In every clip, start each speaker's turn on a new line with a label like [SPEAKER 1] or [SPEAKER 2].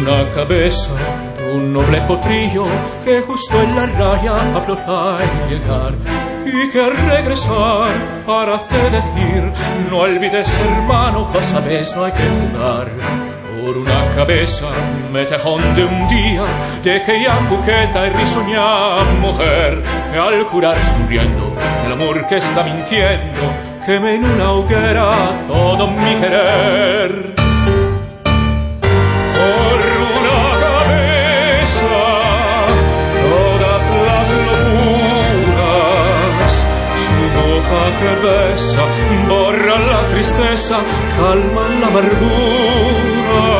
[SPEAKER 1] una cabeza de un noble potrillo que justo en la raya a flotar y llegar, y que al regresar parece decir: no olvides, hermano, que esta vez no hay que jugar. Por una cabeza me tejón de un día de que ya coqueta y risueña mujer, que al jurar sonriendo el amor que está mintiendo queme en una hoguera todo mi querer. Por una cabeza todas las locuras, su hoja que besa borra la tristeza, calma la amargura.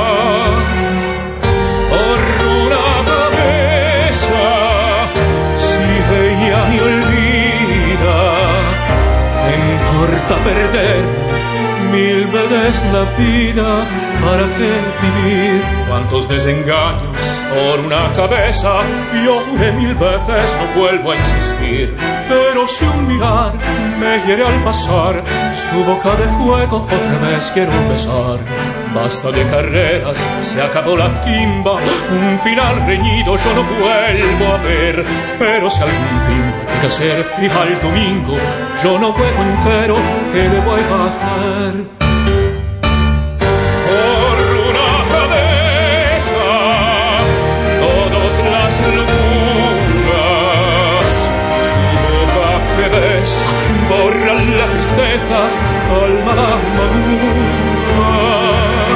[SPEAKER 1] Por una cabeza, si ella me olvida, me importa perder 1000 veces la vida, ¿para qué vivir? Cuántos desengaños por una cabeza, yo juré 1000 veces no vuelvo a insistir, pero si un mirar me hiere al pasar, su boca de fuego otra vez quiero besar. Basta de carreras, se acabó la timba, un final reñido yo no vuelvo a ver, pero si algún pingo tiene que ser fija el domingo, yo no juego entero, ¿qué le voy a hacer? Por una cabeza todas las locuras, su boca que besa borra la tristeza, calma la amargura.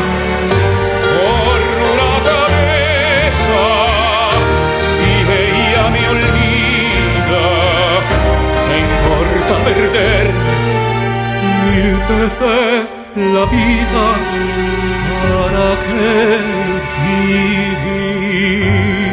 [SPEAKER 1] Perder 1000 veces la vida, ¿para qué vivir?